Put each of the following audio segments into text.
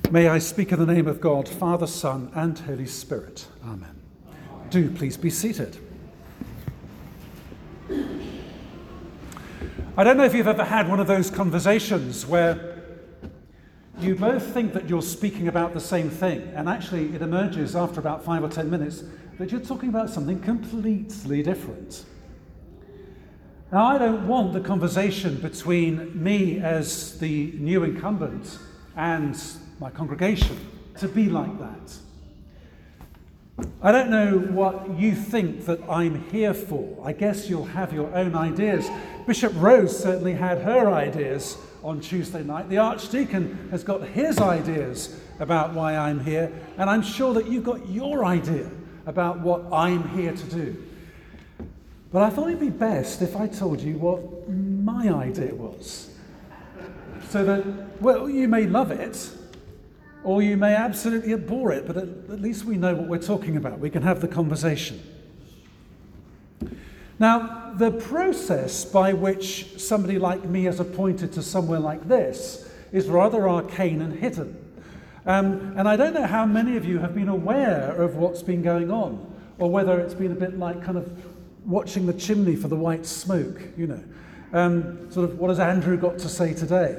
May I speak in the name of God, Father, Son, and Holy Spirit. Amen. Do please be seated. I don't know if you've ever had one of those conversations where you both think that you're speaking about the same thing, and actually it emerges after about 5 or 10 minutes that you're talking about something completely different. Now, I don't want the conversation between me as the new incumbent and my congregation to be like that. I don't know what you think that I'm here for. I guess you'll have your own ideas. Bishop Rose certainly had her ideas on Tuesday night. The Archdeacon has got his ideas about why I'm here, and I'm sure that you've got your idea about what I'm here to do. But I thought it'd be best if I told you what my idea was. So that, well, you may love it, or you may absolutely abhor it, but at least we know what we're talking about. We can have the conversation. Now, the process by which somebody like me is appointed to somewhere like this is rather arcane and hidden. And I don't know how many of you have been aware of what's been going on, or whether it's been a bit like kind of watching the chimney for the white smoke, you know. Sort of, what has Andrew got to say today?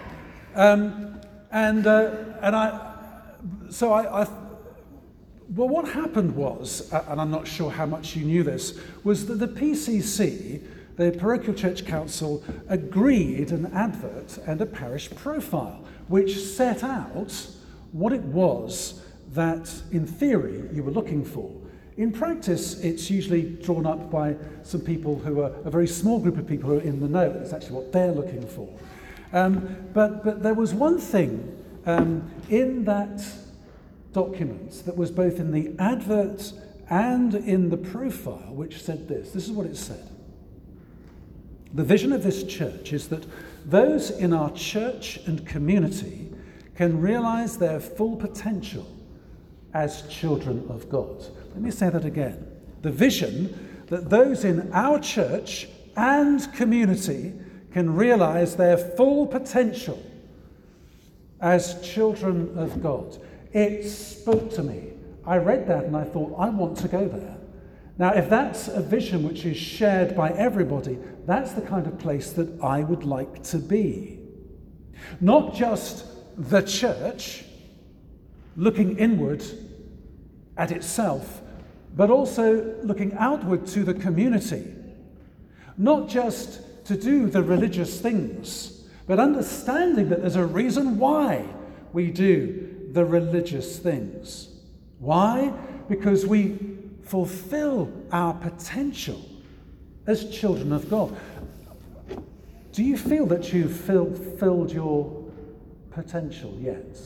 Well, what happened was, and I'm not sure how much you knew this, was that the PCC, the Parochial Church Council, agreed an advert and a parish profile, which set out what it was that, in theory, you were looking for. In practice, it's usually drawn up by some people who are a very small group of people who are in the know. It's actually what they're looking for. But there was one thing in that document that was both in the advert and in the profile, which said this. This is what it said. The vision of this church is that those in our church and community can realize their full potential as children of God. Let me say that again. The vision that those in our church and community can realize their full potential as children of God. It spoke to me. I read that and I thought, I want to go there. Now, if that's a vision which is shared by everybody, that's the kind of place that I would like to be. Not just the church looking inward at itself, but also looking outward to the community. Not just to do the religious things, but understanding that there's a reason why we do the religious things. Why? Because we fulfill our potential as children of God. Do you feel that you've fulfilled your potential yet?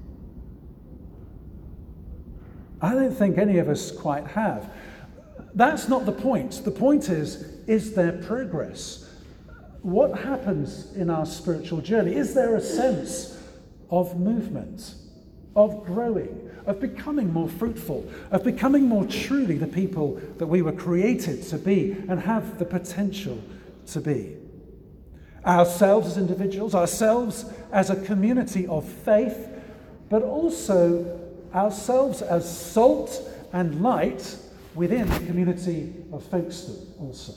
I don't think any of us quite have. That's not the point. The point is there progress? What happens in our spiritual journey? Is there a sense of movement, of growing, of becoming more fruitful, of becoming more truly the people that we were created to be and have the potential to be? Ourselves as individuals, ourselves as a community of faith, but also ourselves as salt and light within the community of Folkestone also.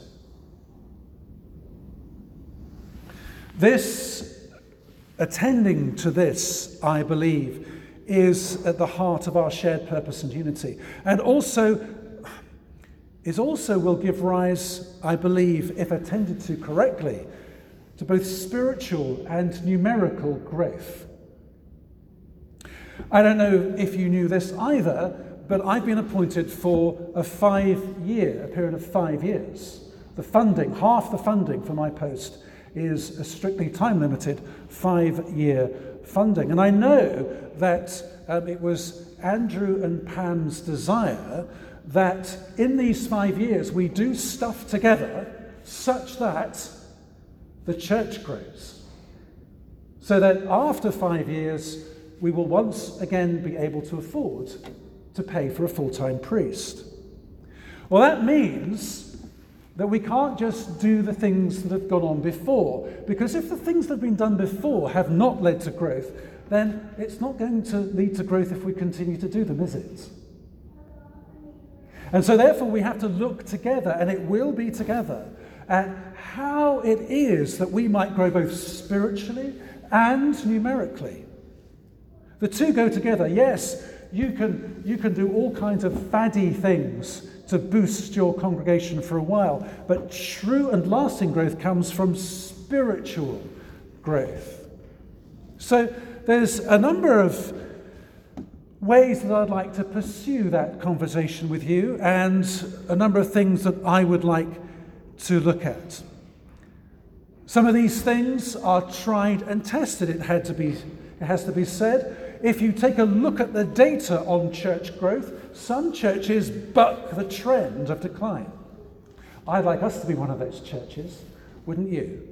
Attending to this, I believe, is at the heart of our shared purpose and unity. And also will give rise, I believe, if attended to correctly, to both spiritual and numerical growth. I don't know if you knew this either, but I've been appointed for a period of 5 years. The funding, half the funding for my post is a strictly time-limited 5-year funding. And I know that it was Andrew and Pam's desire that in these 5 years we do stuff together such that the church grows. So that after 5 years, we will once again be able to afford to pay for a full-time priest. Well, that means that we can't just do the things that have gone on before, because if the things that have been done before have not led to growth, then it's not going to lead to growth if we continue to do them, is it? And so therefore we have to look together, and it will be together, at how it is that we might grow both spiritually and numerically. The two go together. Yes, you can do all kinds of faddy things to boost your congregation for a while, but true and lasting growth comes from spiritual growth. So there's a number of ways that I'd like to pursue that conversation with you, and a number of things that I would like to look at. Some of these things are tried and tested, it has to be said. If you take a look at the data on church growth, some churches buck the trend of decline. I'd like us to be one of those churches, wouldn't you?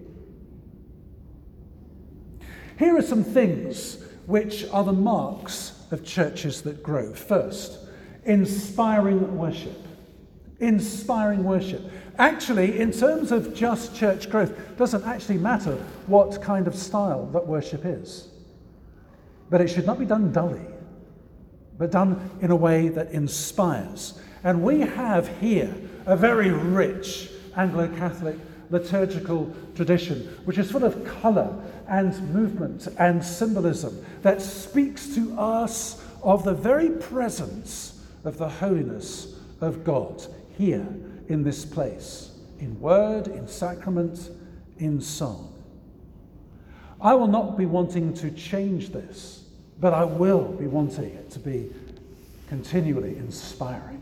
Here are some things which are the marks of churches that grow. First, inspiring worship. Inspiring worship. Actually, in terms of just church growth, it doesn't actually matter what kind of style that worship is. But it should not be done dully, but done in a way that inspires. And we have here a very rich Anglo-Catholic liturgical tradition, which is full of colour and movement and symbolism that speaks to us of the very presence of the holiness of God here in this place, in word, in sacrament, in song. I will not be wanting to change this, but I will be wanting it to be continually inspiring.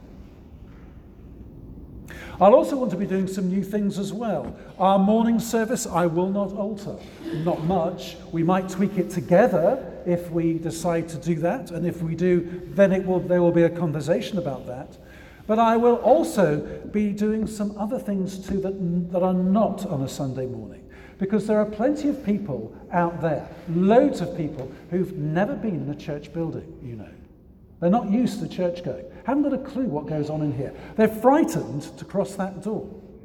I'll also want to be doing some new things as well. Our morning service I will not alter, not much. We might tweak it together if we decide to do that, and if we do, then there will be a conversation about that. But I will also be doing some other things too that are not on a Sunday morning. Because there are plenty of people out there, loads of people, who've never been in a church building, you know. They're not used to church going, haven't got a clue what goes on in here. They're frightened to cross that door.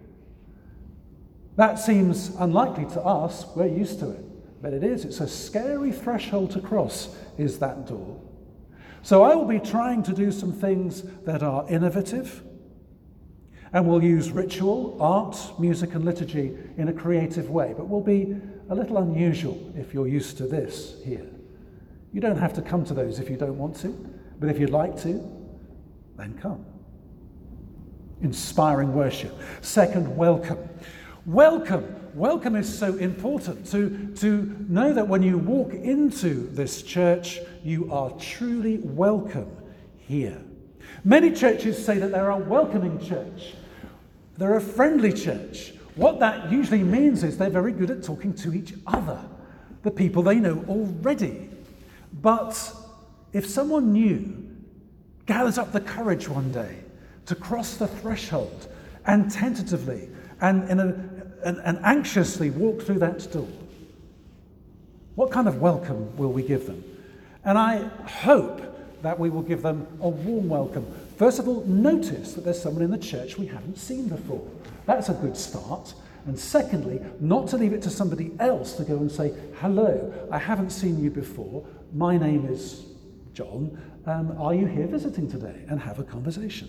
That seems unlikely to us, we're used to it. But it is, it's a scary threshold to cross, is that door. So I will be trying to do some things that are innovative, and we'll use ritual, art, music and liturgy in a creative way, but will be a little unusual if you're used to this here. You don't have to come to those if you don't want to, but if you'd like to, then come. Inspiring worship. Second, welcome. Welcome is so important to know that when you walk into this church, you are truly welcome here. Many churches say that they're a welcoming church. They're a friendly church. What that usually means is they're very good at talking to each other, the people they know already. But if someone new gathers up the courage one day to cross the threshold and tentatively and anxiously walk through that door, what kind of welcome will we give them? And I hope that we will give them a warm welcome. First of all, notice that there's someone in the church we haven't seen before. That's a good start. And secondly, not to leave it to somebody else to go and say, hello, I haven't seen you before. My name is John. Are you here visiting today? And have a conversation.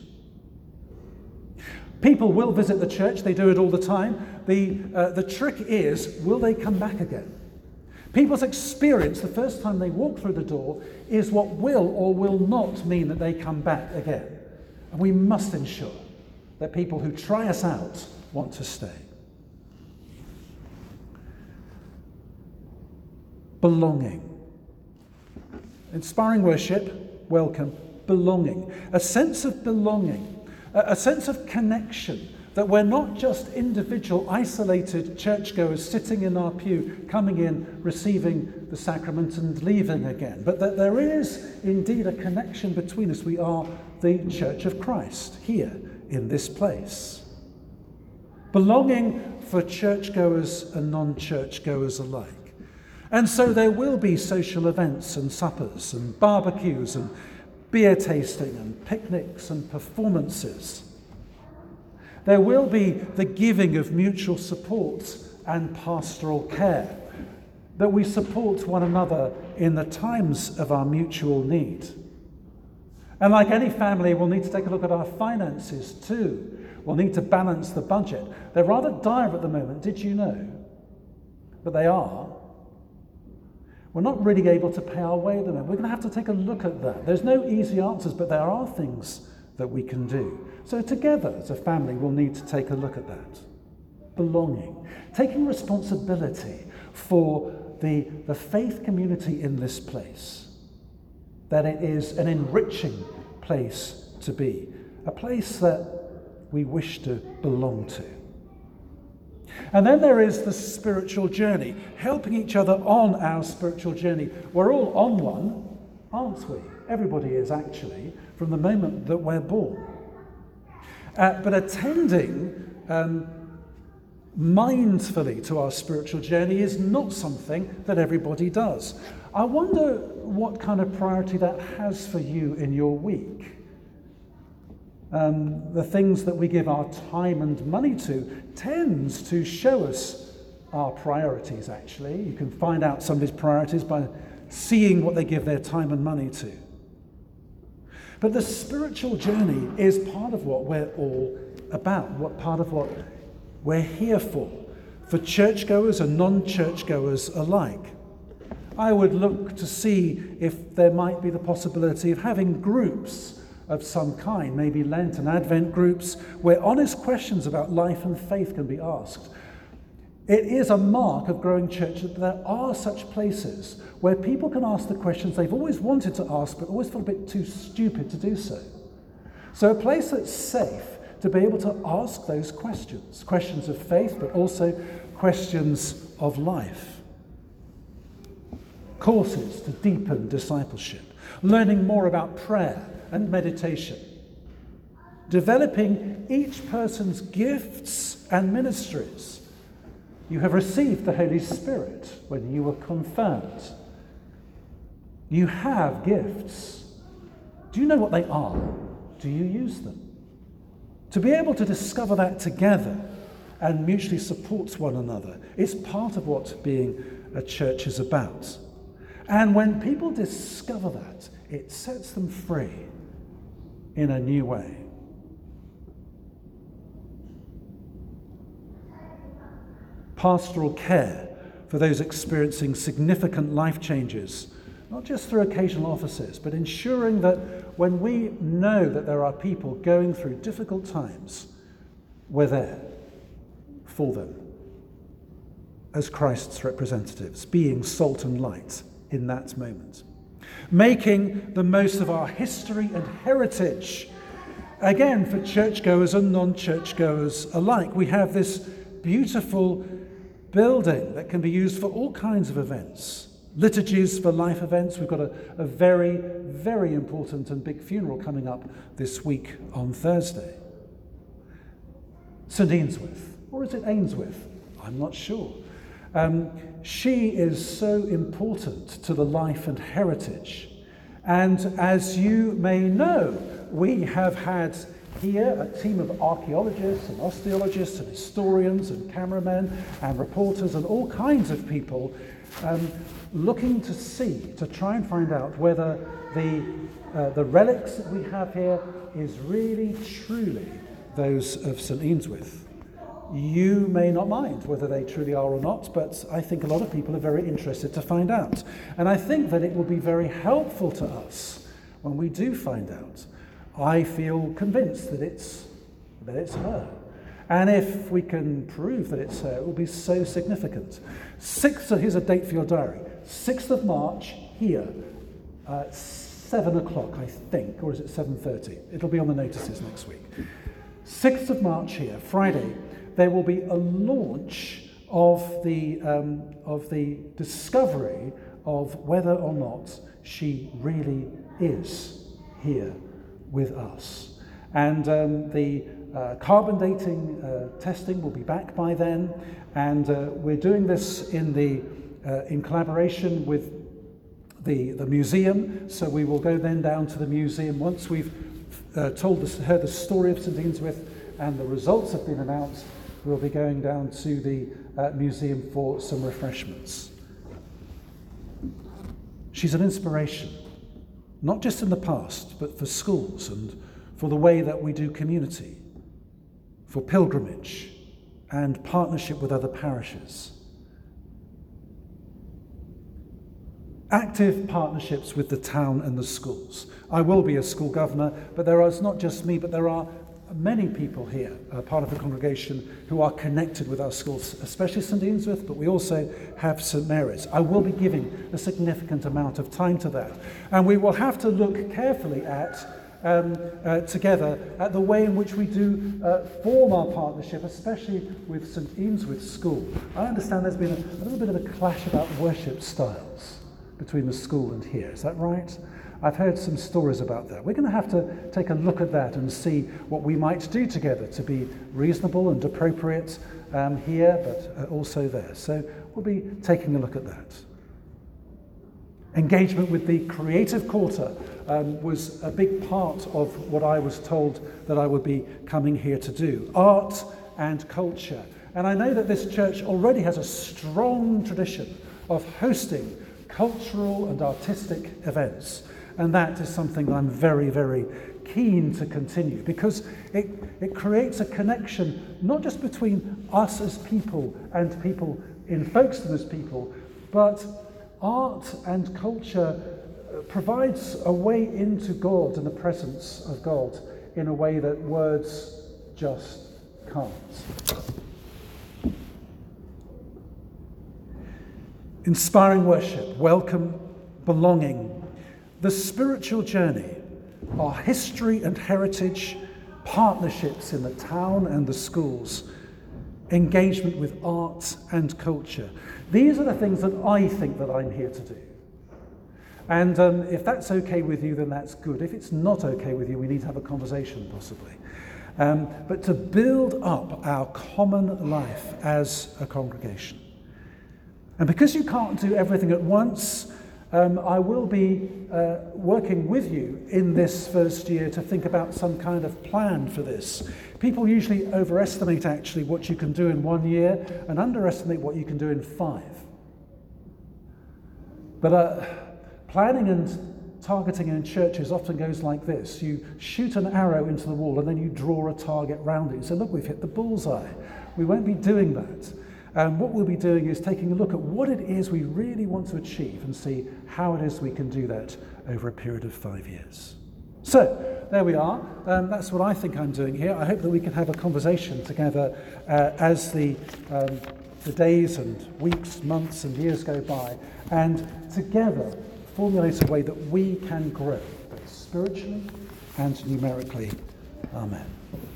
People will visit the church. They do it all the time. The trick is, will they come back again? People's experience the first time they walk through the door is what will or will not mean that they come back again. And we must ensure that people who try us out want to stay. Belonging. Inspiring worship, welcome, belonging. A sense of belonging, a sense of connection, that we're not just individual, isolated churchgoers sitting in our pew, coming in, receiving the sacrament and leaving again, but that there is indeed a connection between us. We are the Church of Christ here in this place. Belonging for churchgoers and non-churchgoers alike. And so there will be social events and suppers and barbecues and beer tasting and picnics and performances. There will be the giving of mutual support and pastoral care, that we support one another in the times of our mutual need. And like any family, we'll need to take a look at our finances too. We'll need to balance the budget. They're rather dire at the moment, did you know? But they are. We're not really able to pay our way at the moment. We're going to have to take a look at that. There's no easy answers, but there are things that we can do. So together as a family, we'll need to take a look at that. Belonging, taking responsibility for the faith community in this place, that it is an enriching place to be, a place that we wish to belong to. And then there is the spiritual journey, helping each other on our spiritual journey. We're all on one, aren't we? Everybody is actually, from the moment that we're born. But attending mindfully to our spiritual journey is not something that everybody does. I wonder what kind of priority that has for you in your week. The things that we give our time and money to tends to show us our priorities, actually. You can find out somebody's priorities by seeing what they give their time and money to. But the spiritual journey is part of what we're all about, part of what we're here for churchgoers and non-churchgoers alike. I would look to see if there might be the possibility of having groups of some kind, maybe Lent and Advent groups, where honest questions about life and faith can be asked. It is a mark of growing church that there are such places where people can ask the questions they've always wanted to ask, but always feel a bit too stupid to do so. So a place that's safe to be able to ask those questions, questions of faith, but also questions of life. Courses to deepen discipleship, learning more about prayer and meditation, developing each person's gifts and ministries. You have received the Holy Spirit when you were confirmed. You have gifts. Do you know what they are? Do you use them? To be able to discover that together and mutually support one another is part of what being a church is about. And when people discover that, it sets them free in a new way. Pastoral care for those experiencing significant life changes, not just through occasional offices, but ensuring that when we know that there are people going through difficult times, we're there for them as Christ's representatives, being salt and light in that moment. Making the most of our history and heritage, again for churchgoers and non-churchgoers alike. We have this beautiful building that can be used for all kinds of events. Liturgies for life events. We've got a very, very important and big funeral coming up this week on Thursday. St. Eanswythe, or is it Ainsworth? I'm not sure. She is so important to the life and heritage. And as you may know, we have had here a team of archaeologists and osteologists and historians and cameramen and reporters and all kinds of people looking to try and find out whether the relics that we have here is really, truly those of St. Eanswythe. You may not mind whether they truly are or not, but I think a lot of people are very interested to find out. And I think that it will be very helpful to us when we do find out. I feel convinced that it's her. And if we can prove that it's her, it will be so significant. Here's a date for your diary. 6th of March, here, 7 o'clock, I think, or is it 7:30? It'll be on the notices next week. 6th of March here, Friday, there will be a launch of the discovery of whether or not she really is here with us. And the carbon dating testing will be back by then, and we're doing this in collaboration with the museum. So we will go then down to the museum once we've heard the story of St. Eanswythe and the results have been announced. We'll be going down to the museum for some refreshments. She's an inspiration, not just in the past, but for schools and for the way that we do community, for pilgrimage and partnership with other parishes. Active partnerships with the town and the schools. I will be a school governor, but it's not just me, but there are many people here, part of the congregation, who are connected with our schools, especially St Eanswyth, but we also have St Mary's. I will be giving a significant amount of time to that. And we will have to look carefully together at the way in which we do form our partnership, especially with St Eanswyth School. I understand there's been a little bit of a clash about worship styles between the school and here. Is that right? I've heard some stories about that. We're going to have to take a look at that and see what we might do together to be reasonable and appropriate here, but also there. So we'll be taking a look at that. Engagement with the Creative Quarter was a big part of what I was told that I would be coming here to do. Art and culture. And I know that this church already has a strong tradition of hosting cultural and artistic events. And that is something that I'm very, very keen to continue, because it creates a connection not just between us as people and people in Folkestone as people, but art and culture provides a way into God and the presence of God in a way that words just can't. Inspiring worship, welcome, belonging, the spiritual journey, our history and heritage, partnerships in the town and the schools, engagement with art and culture. These are the things that I think that I'm here to do. And if that's okay with you, then that's good. If it's not okay with you, we need to have a conversation possibly. But to build up our common life as a congregation. And because you can't do everything at once, I will be working with you in this first year to think about some kind of plan for this. People usually overestimate actually what you can do in 1 year and underestimate what you can do in 5. But planning and targeting in churches often goes like this. You shoot an arrow into the wall and then you draw a target round it. You say, look, we've hit the bullseye. We won't be doing that. What we'll be doing is taking a look at what it is we really want to achieve and see how it is we can do that over a period of 5 years. So, there we are. That's what I think I'm doing here. I hope that we can have a conversation together as the days and weeks, months and years go by, and together formulate a way that we can grow, both spiritually and numerically. Amen.